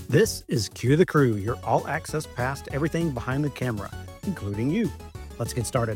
This is Cue the Crew, your all-access pass to everything behind the camera, including you. Let's get started.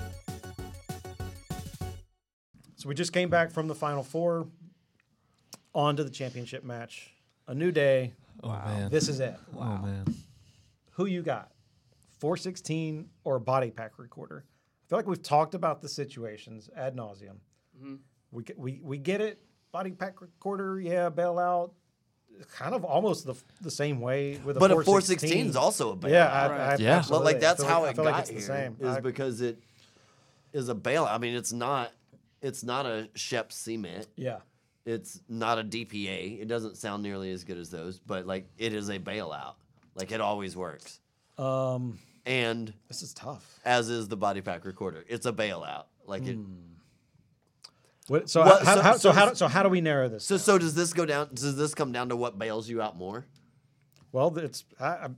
So we just came back from the Final Four, on to the championship match. A new day. Wow. Man. This is it. Wow. Oh, man. Who you got? 416 or body pack recorder? I feel like we've talked about the situations ad nauseum. Mm-hmm. We get it. Body pack recorder, yeah, bailout. Kind of almost the same way with a 416. But a 416 is also a bailout. Yeah, Yeah. absolutely. Well, like that's how it got it's here. the same. Is because it is a bailout. I mean, it's not a Shep Cement. Yeah. It's not a DPA. It doesn't sound nearly as good as those, but like it is a bailout. Like it always works. And This is tough. as is the body pack recorder. It's a bailout. Like it. So how do we narrow this? So does this go down? Does this come down to what bails you out more? Well, it's I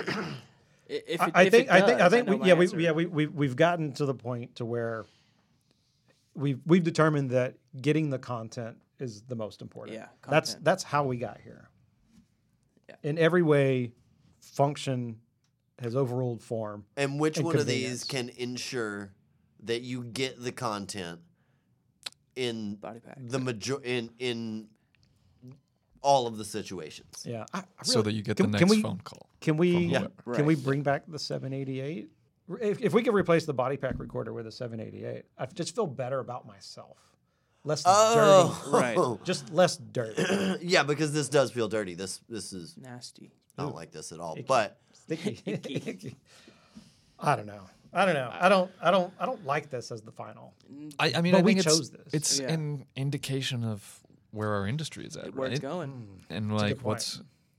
think we've gotten to the point to where we've determined that getting the content is the most important. Yeah, content. That's how we got here. Yeah. In every way, function has overruled form. And which and one of these convenience. can ensure that you get the content in Body pack. in all of the situations? Yeah, I So that you get the can next we- phone call. Can we Yeah. can we Right. bring back the 788? If we could replace the body pack recorder with a 788, I just feel better about myself. Less dirty. Right. Just less dirty. Yeah, because this does feel dirty. This is Nasty. I don't like this at all. Icky. But Sticky. I don't know. I don't like this as the final. I mean, But I we think chose this. It's Yeah. an indication of where our industry is at, Where right? it's going. And That's a like, good what's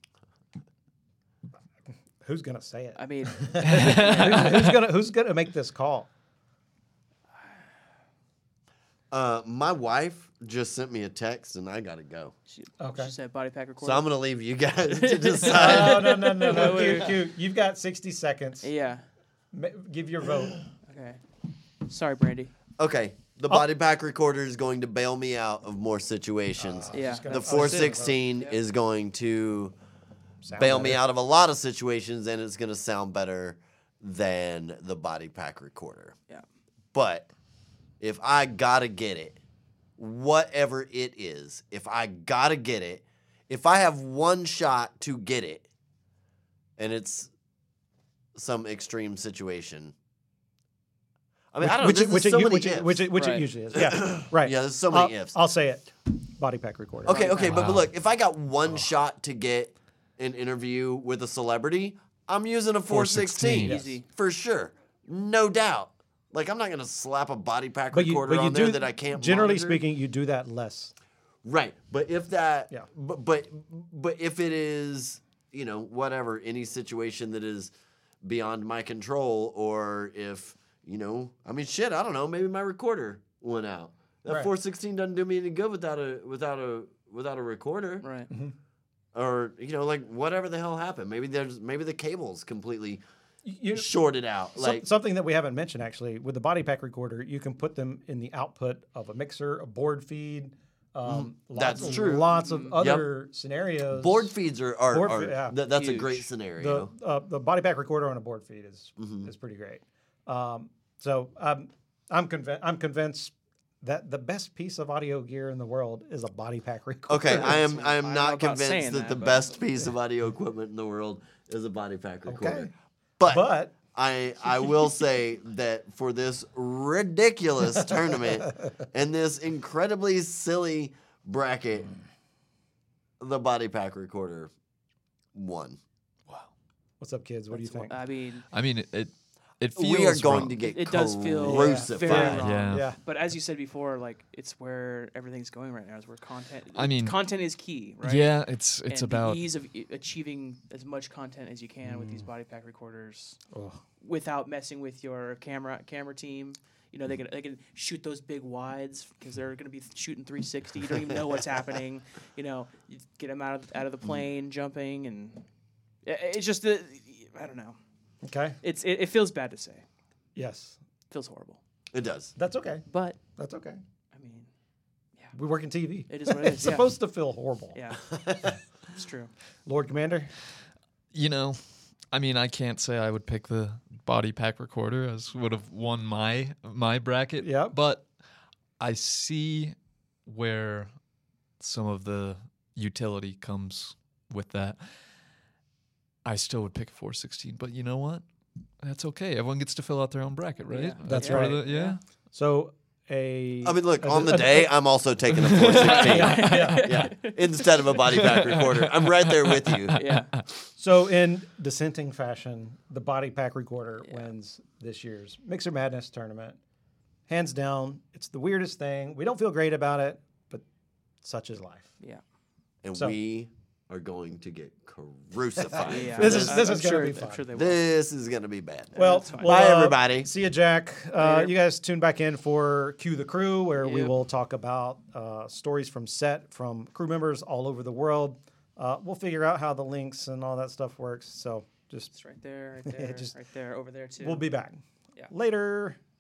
Who's gonna say it? I mean, who's gonna make this call? my wife just sent me a text and I gotta go. she Okay. said body pack recorder. So I'm gonna leave you guys to decide. No. Wait. Q. You've got 60 seconds. Yeah. Give your vote. Okay. Sorry, Brandy. Okay, the body pack recorder is going to bail me out of more situations. Yeah. Just gonna- The oh, 416 Yep. is going to Sound bail me better. out of a lot of situations, and it's going to sound better than the body pack recorder. Yeah. But if I gotta get it, whatever it is, if I gotta get it, if I have one shot to get it, and it's some extreme situation. I mean, I don't know. There's so many ifs. which it Right. usually is. Yeah, right. Yeah, there's so many ifs. I'll say it. Body pack recorder. Okay, but Wow. look, if I got one shot to get an interview with a celebrity, I'm using a 416. 416. Easy. For sure. No doubt. Like, I'm not going to slap a body pack But you recorder on do there that I can't Generally monitor. speaking, you do that less. Right. But if that, Yeah. but if it is, whatever, any situation that is beyond my control, or if, I mean, shit, I don't know, maybe my recorder went out. That Right. 416 doesn't do me any good without a recorder. Right. Or, like whatever the hell happened. Maybe the cable's completely You, shorted out. Like, something that we haven't mentioned actually with the body pack recorder, you can put them in the output of a mixer, a board feed. That's true. Lots of other scenarios. board feeds are Board feed, yeah. that's a Huge. great scenario. The body pack recorder on a board feed is pretty great. So I'm convinced that the best piece of audio gear in the world is a body pack recorder. Okay, I am don't know not about convinced saying that that, the but- best piece of audio equipment in the world is a body pack recorder. Okay. But But I will say that for this ridiculous tournament and this incredibly silly bracket, the body pack recorder won. what's up, kids? What do you think? I mean, I mean, it feels We are going wrong. to get it does feel crucified. very wrong. Yeah. Yeah. But as you said before, like it's where everything's going right now. Is where content. I mean, content is key, right? Yeah, it's And about the ease of achieving as much content as you can with these body pack recorders Oh. without messing with your camera team. They can shoot those big wides because they're going to be shooting 360. You don't even know what's happening. You get them out of the plane, jumping, and it's just I don't know. Okay. It feels bad to say. Yes. It feels horrible. It does. That's okay. But That's okay. I mean, We work in TV. it is what it is. It's supposed to feel horrible. Yeah. It's true. Lord Commander. You know, I mean, I can't say I would pick the body pack recorder as would have won my bracket. Yep. But I see where some of the utility comes with that. I still would pick a 416, but you know what? That's okay. Everyone gets to fill out their own bracket, right? Yeah. That's part of right. the, yeah. So I mean, look, on the day, I'm also taking a 416. Yeah. Instead of a body pack recorder. I'm right there with you. Yeah. So in dissenting fashion, the body pack recorder wins this year's Mixer Madness tournament. Hands down, it's the weirdest thing. We don't feel great about it, but such is life. Yeah. And So- we are going to get crucified. Yeah. for This is I'm gonna sure- be I'm fun. sure they will. This is going to be bad. Well, that's fine. well, Bye, everybody. See you, Jack. Later. You guys tune back in for Cue the Crew, where we Yep. will talk about stories from set from crew members all over the world. We'll figure out how the links and all that stuff works. So just It's right there, right there, Just- right there, over there too. we'll be back Yeah. later.